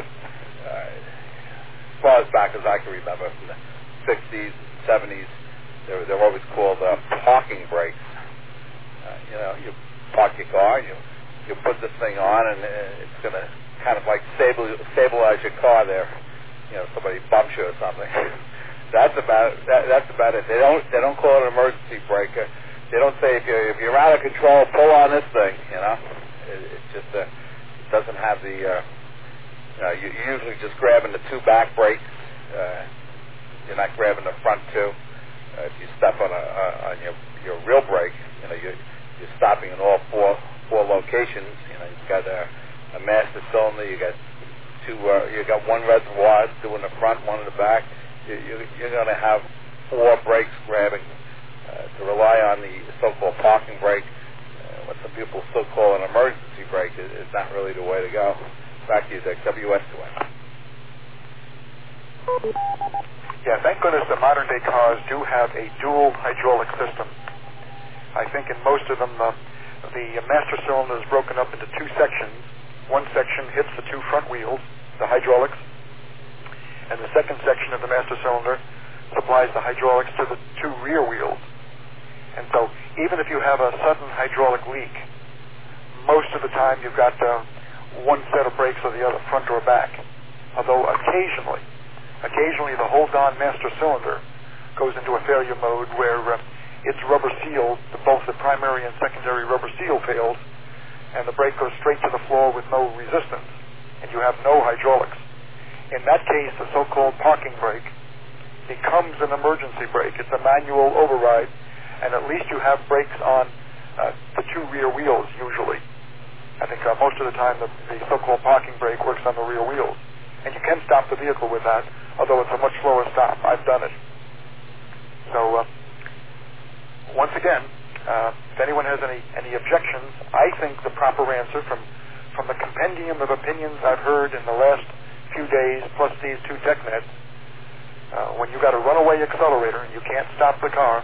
as far as back as I can remember, from the 60s, 70s, they're always called parking brakes. You park your car, you put this thing on, and it's going to kind of like stabilize your car there. Somebody bumps you or something. That's about it. They don't call it an emergency brake. They don't say if you're out of control, pull on this thing. It just doesn't have the. You're usually just grabbing the two back brakes. You're not grabbing the front two. If you step on your real brake, you're stopping in all four locations. You've got a master cylinder. You got two. You got one reservoir, two in the front, one in the back. You're going to have four brakes grabbing. To rely on the so-called parking brake, what some people still call an emergency brake, is not really the way to go. Back to you, Dick. WS2M. Yeah, thank goodness the modern-day cars do have a dual hydraulic system. I think in most of them, the master cylinder is broken up into two sections. One section hits the two front wheels, the hydraulics, and the second section of the master cylinder supplies the hydraulics to the two rear wheels. And so even if you have a sudden hydraulic leak, most of the time you've got one set of brakes or the other, front or back. Although occasionally the hold-on master cylinder goes into a failure mode where its rubber seal, both the primary and secondary rubber seal fails, and the brake goes straight to the floor with no resistance, and you have no hydraulics. In that case, the so-called parking brake becomes an emergency brake. It's a manual override, and at least you have brakes on the two rear wheels usually. I think most of the time the so-called parking brake works on the rear wheels. And you can stop the vehicle with that, although it's a much slower stop. I've done it. So, once again, if anyone has any objections, I think the proper answer from the compendium of opinions I've heard in the last few days, plus these two TechNets, when you've got a runaway accelerator and you can't stop the car,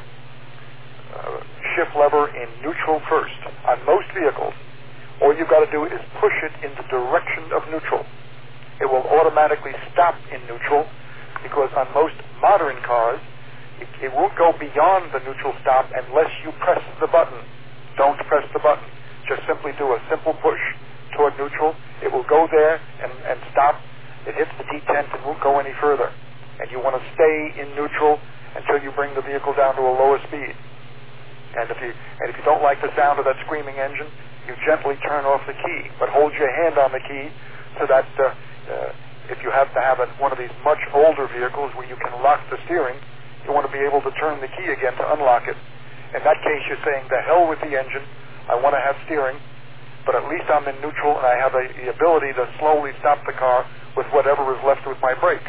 shift lever in neutral first. On most vehicles, all you've got to do is push it in the direction of neutral. It will automatically stop in neutral, because on most modern cars, it won't go beyond the neutral stop unless you press the button. Don't press the button. Just simply do a simple push toward neutral. It will go there and stop. It hits the detent and won't go any further. And you want to stay in neutral until you bring the vehicle down to a lower speed. And if you don't like the sound of that screaming engine, you gently turn off the key, but hold your hand on the key so that if you have to have one of these much older vehicles where you can lock the steering, you want to be able to turn the key again to unlock it. In that case, you're saying, the hell with the engine. I want to have steering, but at least I'm in neutral and I have the ability to slowly stop the car with whatever is left with my brakes.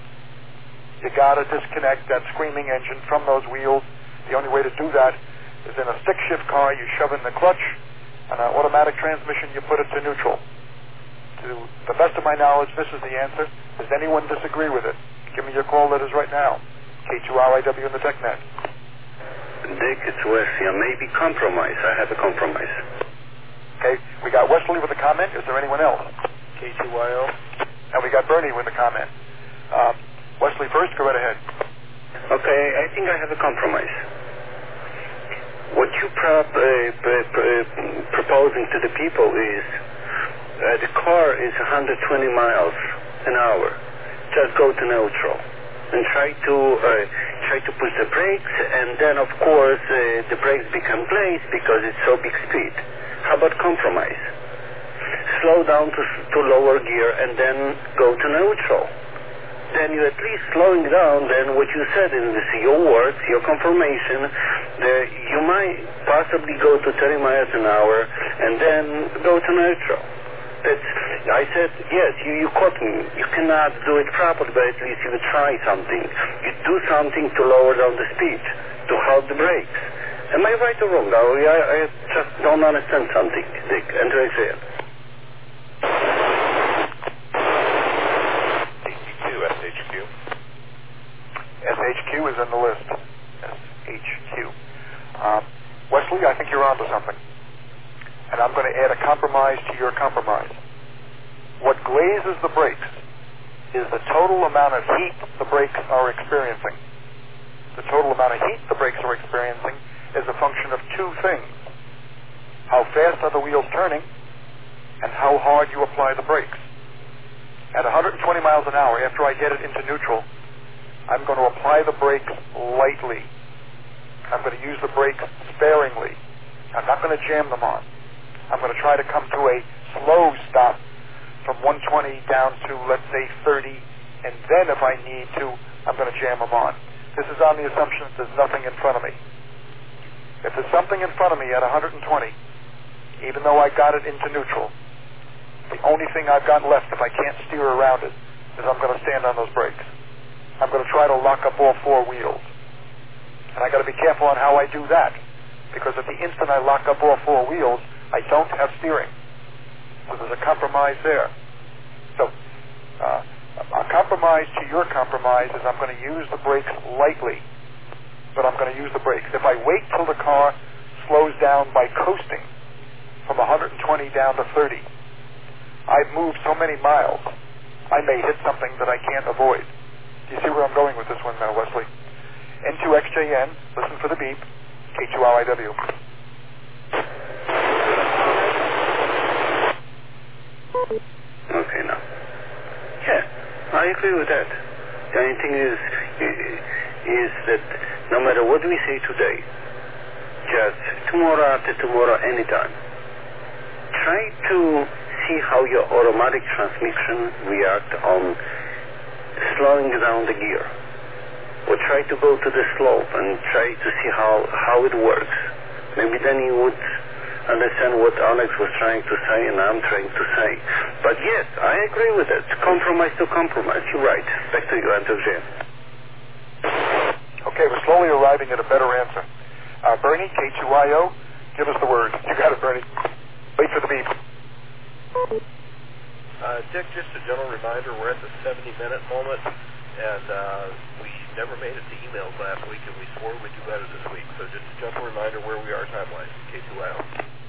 You got to disconnect that screaming engine from those wheels. The only way to do that is in a stick shift car, you shove in the clutch. On an automatic transmission, you put it to neutral. To the best of my knowledge, this is the answer. Does anyone disagree with it? Give me your call letters right now. K2RIW in the TechNet. Dick, it's Wesley. I may be compromised. I have a compromise. Okay, we got Wesley with a comment. Is there anyone else? K2YO. And we got Bernie with a comment. Wesley first, go right ahead. Okay, I think I have a compromise. What you proposing to the people is the car is 120 miles an hour. Just go to neutral and try to push the brakes, and then of course the brakes become placed because it's so big speed. How about compromise? Slow down to lower gear and then go to neutral. Then you at least slowing down. Then what you said in your words, your confirmation, you might possibly go to 30 miles an hour and then go to neutral. I said, yes, you caught me. You cannot do it properly, but at least you try something. You do something to lower down the speed, to hold the brakes. Am I right or wrong? I just don't understand something, Dick. And I said. SHQ is in the list. SHQ. Wesley, I think you're onto something. And I'm going to add a compromise to your compromise. What glazes the brakes is the total amount of heat the brakes are experiencing. The total amount of heat the brakes are experiencing is a function of two things. How fast are the wheels turning, and how hard you apply the brakes. At 120 miles an hour, after I get it into neutral, I'm going to apply the brakes lightly. I'm going to use the brakes sparingly. I'm not going to jam them on. I'm going to try to come to a slow stop from 120 down to, let's say, 30, and then if I need to, I'm going to jam them on. This is on the assumption that there's nothing in front of me. If there's something in front of me at 120, even though I got it into neutral, the only thing I've got left, if I can't steer around it, is I'm going to stand on those brakes. I'm going to try to lock up all four wheels. And I got to be careful on how I do that, because at the instant I lock up all four wheels, I don't have steering. So there's a compromise there. So a compromise to your compromise is I'm going to use the brakes lightly, but I'm going to use the brakes. If I wait till the car slows down by coasting from 120 down to 30, I've moved so many miles, I may hit something that I can't avoid. Do you see where I'm going with this one now, Wesley? N2XJN, listen for the beep, K2RIW. Okay, now. Yeah, I agree with that. The only thing is that no matter what we say today, just tomorrow, after tomorrow, anytime, try to see how your automatic transmission reacts on slowing down the gear. Or try to go to the slope and try to see how it works. Maybe then you would understand what Alex was trying to say and I'm trying to say. But yes, I agree with it. Compromise to compromise. You're right. Back to you, Andrzej. Okay, we're slowly arriving at a better answer. Bernie, K2IO, give us the word. You got it, Bernie. Wait for the beep. Dick, just a general reminder, we're at the 70-minute moment, and we never made it to emails last week, and we swore we'd do better this week. So just a gentle reminder where we are time-wise, K2IO.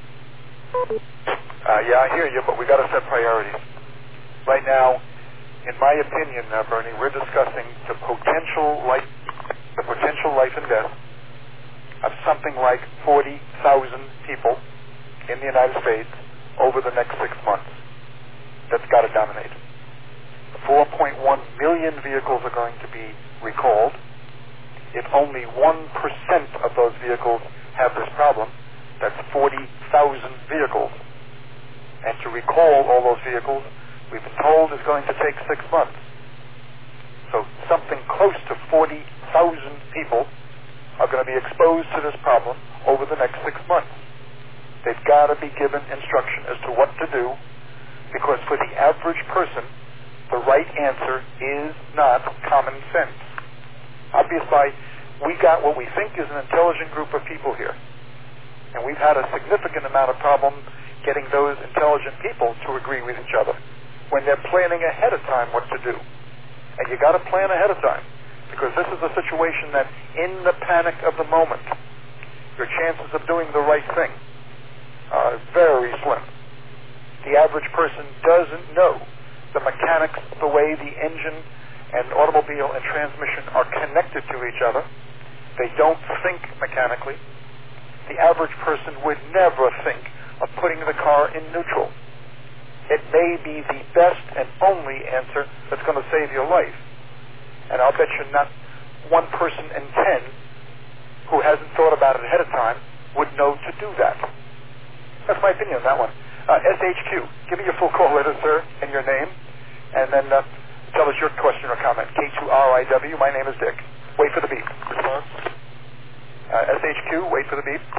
Yeah, I hear you, but we got to set priorities. Right now, in my opinion, Bernie, we're discussing the potential life and death of something like 40,000 people in the United States over the next 6 months. That's got to dominate. 4.1 million vehicles are going to be recalled. If only 1% of those vehicles have this problem, that's 40,000 vehicles. And to recall all those vehicles, we've been told is going to take 6 months. So something close to 40,000 people are going to be exposed to this problem over the next 6 months. They've got to be given instruction as to what to do, because for the average person, the right answer is not common sense. Obviously, we got what we think is an intelligent group of people here. And we've had a significant amount of problem getting those intelligent people to agree with each other when they're planning ahead of time what to do. And you got to plan ahead of time, because this is a situation that in the panic of the moment, your chances of doing the right thing are very slim. The average person doesn't know the mechanics, the way the engine and automobile and transmission are connected to each other. They don't think mechanically. The average person would never think of putting the car in neutral. It may be the best and only answer that's going to save your life. And I'll bet you not one person in 10 who hasn't thought about it ahead of time would know to do that. That's my opinion on that one. SHQ, give me your full call letter, sir, and your name, and then tell us your question or comment. K2RIW, my name is Dick. Wait for the beep. Response? SHQ, wait for the beep.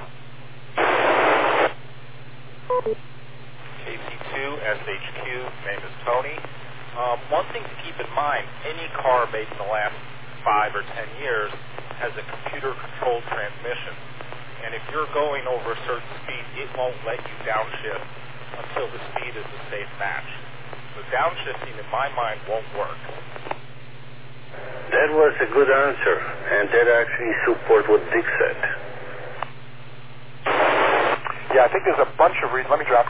KC2, SHQ, name is Tony. One thing to keep in mind, any car made in the last 5 or 10 years has a computer-controlled transmission. And if you're going over a certain speed, it won't let you downshift until the speed is a safe match. So downshifting, in my mind, won't work. That was a good answer, and that actually supports what Dick said. Yeah, I think there's a bunch of reasons. Let me drop.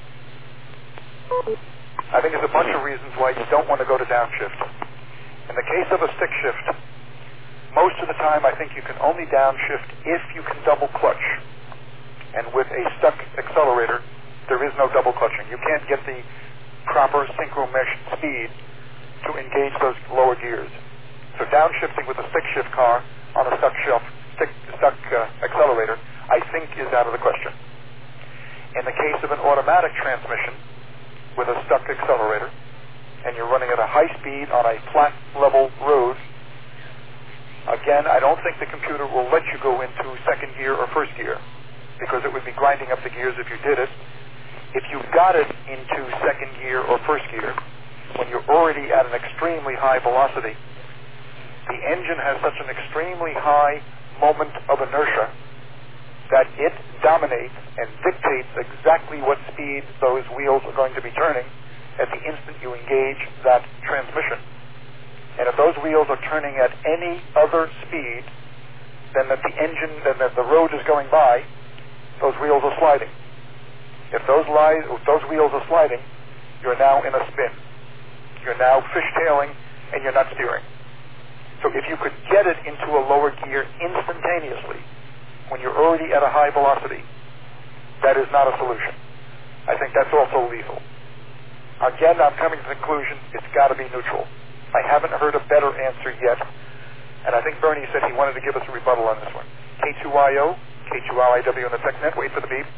I think there's a bunch of reasons why you don't want to go to downshift. In the case of a stick shift, most of the time I think you can only downshift if you can double clutch. And with a stuck accelerator, there is no double clutching. You can't get the proper synchro mesh speed to engage those lower gears. So downshifting with a stick shift car on a stuck accelerator, I think is out of the question. In the case of an automatic transmission with a stuck accelerator, and you're running at a high speed on a flat level road, again, I don't think the computer will let you go into second gear or first gear, because it would be grinding up the gears if you did it. If you got it into second gear or first gear, when you're already at an extremely high velocity, the engine has such an extremely high moment of inertia that it dominates and dictates exactly what speed those wheels are going to be turning at the instant you engage that transmission. And if those wheels are turning at any other speed than that the road is going by, those wheels are sliding. If those wheels are sliding, you're now in a spin. You're now fishtailing and you're not steering. So if you could get it into a lower gear instantaneously when you're already at a high velocity, that is not a solution. I think that's also lethal. Again, I'm coming to the conclusion it's got to be neutral. I haven't heard a better answer yet, and I think Bernie said he wanted to give us a rebuttal on this one. K2IO, K2LIW on the TechNet. Wait for the beep.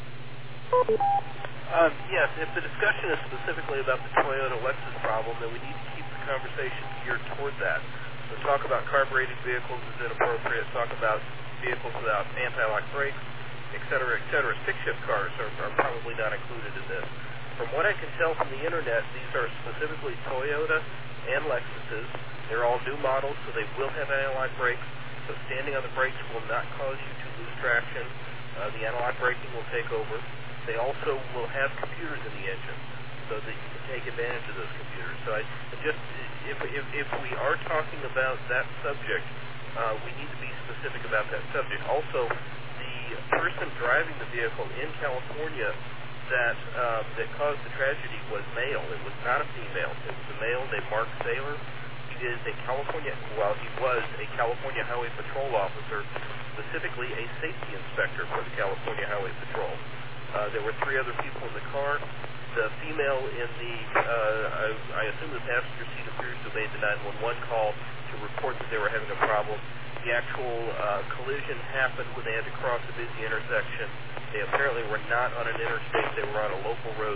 Yes, if the discussion is specifically about the Toyota Lexus problem, then we need to keep the conversation geared toward that. So talk about carbureted vehicles is inappropriate. Talk about vehicles without anti-lock brakes, et cetera, et cetera. Stick-shift cars are probably not included in this. From what I can tell from the internet, these are specifically Toyota and Lexuses. They're all new models, so they will have anti-lock brakes. So standing on the brakes will not cause you to lose traction. The anti-lock braking will take over. They also will have computers in the engine, so that you can take advantage of those computers. So if we are talking about that subject, we need to be specific about that subject. Also, the person driving the vehicle in California that caused the tragedy was male. It was not a female. It was a male named Mark Saylor. He was a California Highway Patrol officer, specifically a safety inspector for the California Highway Patrol. There were 3 other people in the car. The female in the, I assume the passenger seat appears to have made the 911 call to report that they were having a problem. The actual collision happened when they had to cross a busy intersection. They apparently were not on an interstate. They were on a local road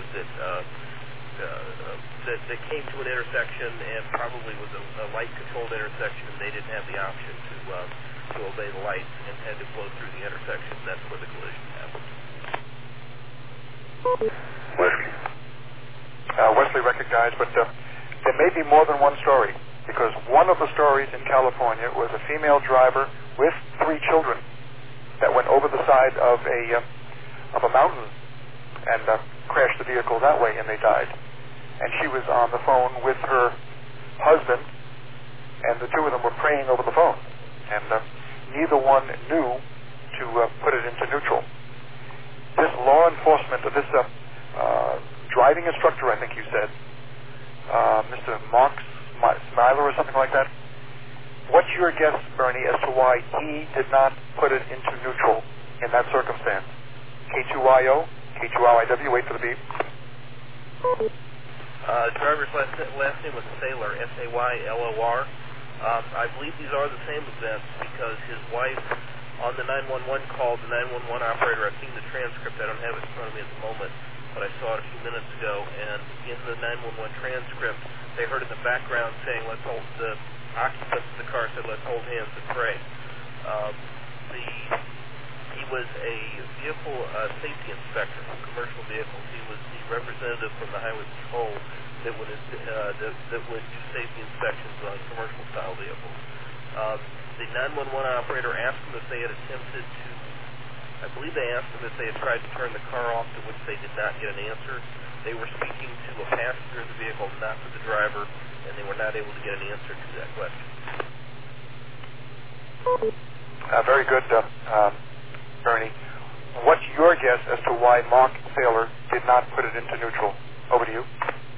that came to an intersection and probably was a light-controlled intersection, and they didn't have the option to obey the lights and had to flow through the intersection. That's where the collision happened. Wesley recognized, but there may be more than one story, because one of the stories in California was a female driver with 3 children that went over the side of a mountain and crashed the vehicle that way, and they died. And she was on the phone with her husband, and the 2 of them were praying over the phone, and neither one knew to put it into neutral. This law enforcement, this driving instructor, I think you said, Mr. Mark Smiler or something like that, what's your guess, Bernie, as to why he did not put it into neutral in that circumstance? K2IO, K2LIW, wait for the beep. Driver's last name was Saylor, Saylor. I believe these are the same events because his wife, on the 911 call, the 911 operator, I've seen the transcript, I don't have it in front of me at the moment, but I saw it a few minutes ago, and in the 911 transcript, they heard in the background saying, let's hold, the occupants of the car said, let's hold hands and pray. He was a vehicle safety inspector for commercial vehicles. He was the representative from the Highway Patrol that would do safety inspections on commercial-style vehicles. The 911 operator asked them if they had attempted to, I believe they asked them if they had tried to turn the car off, to which they did not get an answer. They were speaking to a passenger in the vehicle, not to the driver, and they were not able to get an answer to that question. Very good, Bernie. What's your guess as to why Mark Saylor did not put it into neutral? Over to you.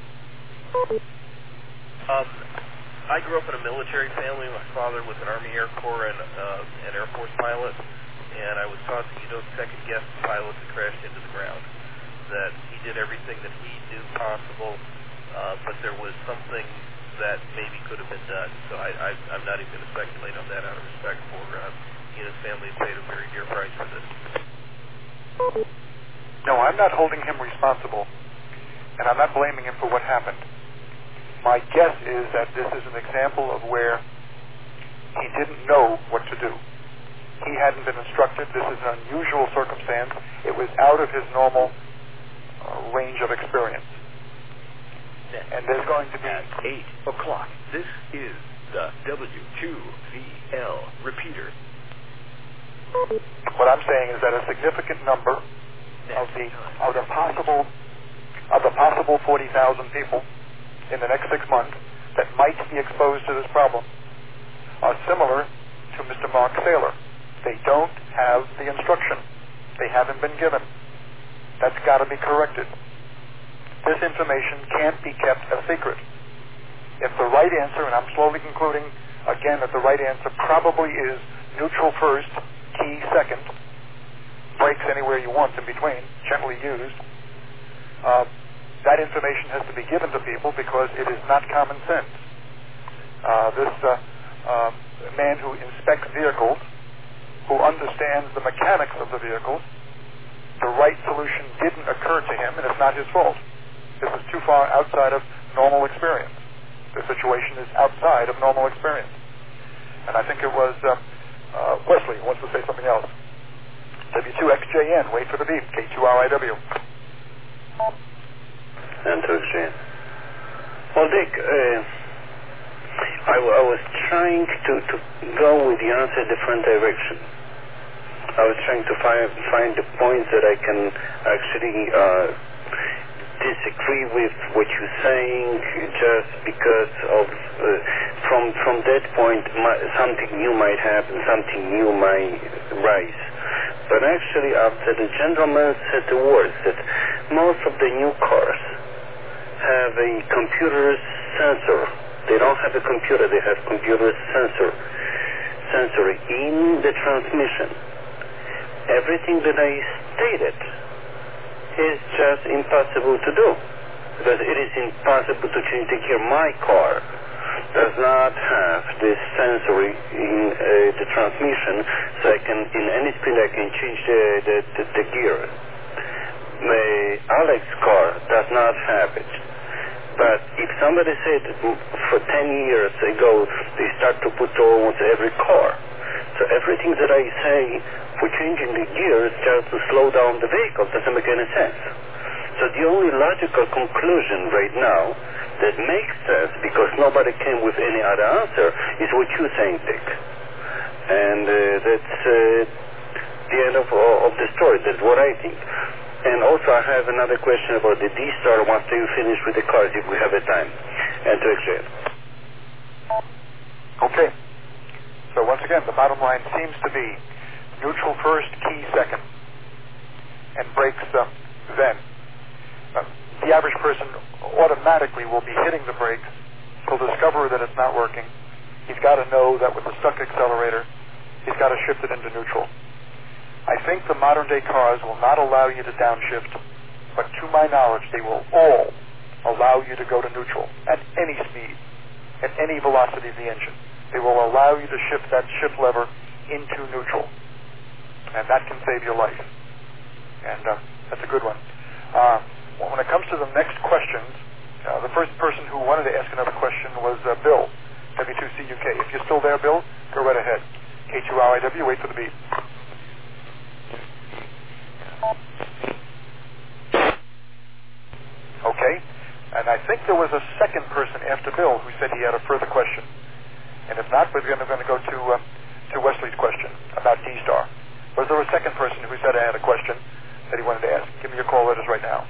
I grew up in a military family. My father was an Army Air Corps and an Air Force pilot, and I was taught that you don't second-guess the pilot that crashed into the ground, that he did everything that he knew possible, but there was something that maybe could have been done. So I'm not even going to speculate on that out of respect for he and his family paid a very dear price for this. No, I'm not holding him responsible, and I'm not blaming him for what happened. My guess is that this is an example of where he didn't know what to do. He hadn't been instructed. This is an unusual circumstance. It was out of his normal range of experience. And there's going to be... At 8 o'clock, this is the W2VL repeater. What I'm saying is that a significant number of the possible 40,000 people in the next 6 months that might be exposed to this problem are similar to Mr. Mark Saylor. They don't have the instruction. They haven't been given. That's got to be corrected. This information can't be kept a secret. If the right answer, and I'm slowly concluding again, that the right answer probably is neutral first, key second, brakes anywhere you want in between, gently used. That information has to be given to people because it is not common sense. This man who inspects vehicles, who understands the mechanics of the vehicles, the right solution didn't occur to him, and it's not his fault. This is too far outside of normal experience. The situation is outside of normal experience. And I think it was Wesley who wants to say something else. W2XJN, wait for the beep, K2RIW. And to XJN. Well, Dick, I was trying to go with the answer in a different direction. I was trying to find the points that I can actually disagree with what you're saying, just because of from that point something new might happen, something new might rise. But actually, after the gentleman said the words that most of the new cars have a computer sensor. They don't have a computer, they have computer sensory in the transmission. Everything that I stated is just impossible to do, because it is impossible to change the gear. My car does not have this sensory in the transmission, so I can, in any speed, I can change the gear. My Alex car does not have it. But if somebody said for 10 years ago they start to put almost every car, so everything that I say for changing the gears just to slow down the vehicle doesn't make any sense. So the only logical conclusion right now that makes sense, because nobody came with any other answer, is what you're saying, Dick. And that's the end of the story. That's what I think. And also I have another question about the D-Star once you finish with the cars, if we have the time. And to explain. Okay. So once again, the bottom line seems to be neutral first, key second, and brakes then. The average person automatically will be hitting the brakes. He'll discover that it's not working. He's got to know that with the stuck accelerator, he's got to shift it into neutral. I think the modern day cars will not allow you to downshift, but to my knowledge, they will all allow you to go to neutral at any speed, at any velocity of the engine. They will allow you to shift that shift lever into neutral, and that can save your life. And that's a good one. When it comes to the next questions, the first person who wanted to ask another question was Bill, W2CUK. If you're still there, Bill, go right ahead. K2RIW, wait for the beep. Okay, and I think there was a second person after Bill who said he had a further question. And if not, we're going to go to Wesley's question about D-Star. Was there a second person who said I had a question that he wanted to ask? Give me your call letters right now.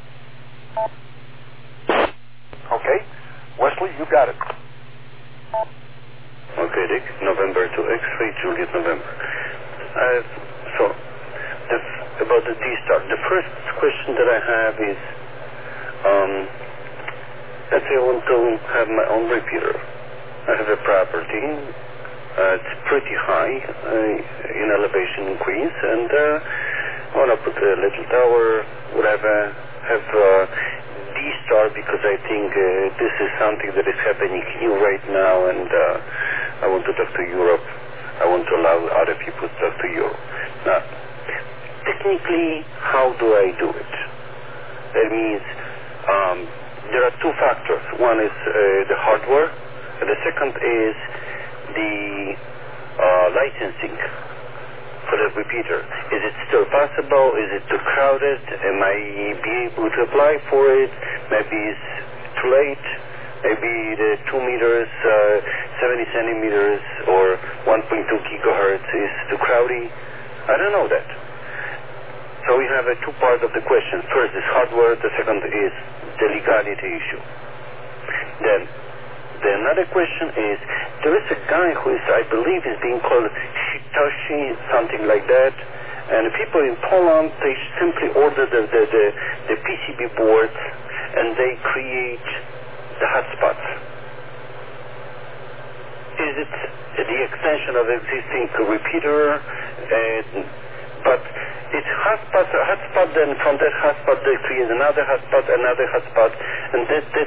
Okay, Wesley, you got it. Okay, Dick. November to X-ray, Juliet, November. So, about the D-Star, the first question that I have is, let's say I want to have my own repeater. I have a property. It's pretty high in elevation increase, and I want to put a little tower, whatever, have D-Star, because I think this is something that is happening here right now, and I want to talk to Europe. I want to allow other people to talk to Europe. Now, technically, how do I do it? That means there are two factors. One is the hardware, and the second is the licensing for the repeater. Is it still possible? Is it too crowded? Am I be able to apply for it? Maybe it's too late. Maybe the 2 meters, 70 centimeters, or 1.2 gigahertz is too crowdy. I don't know that. So we have two parts of the question. First is hardware. The second is the legality issue. Then the another question is, there is a guy who is, I believe, is being called Hitachi, something like that. And people in Poland, they simply order the PCB boards, and they create the hotspots. is it the extension of existing repeater? But it's hotspot, then from that hotspot they create another hotspot, and that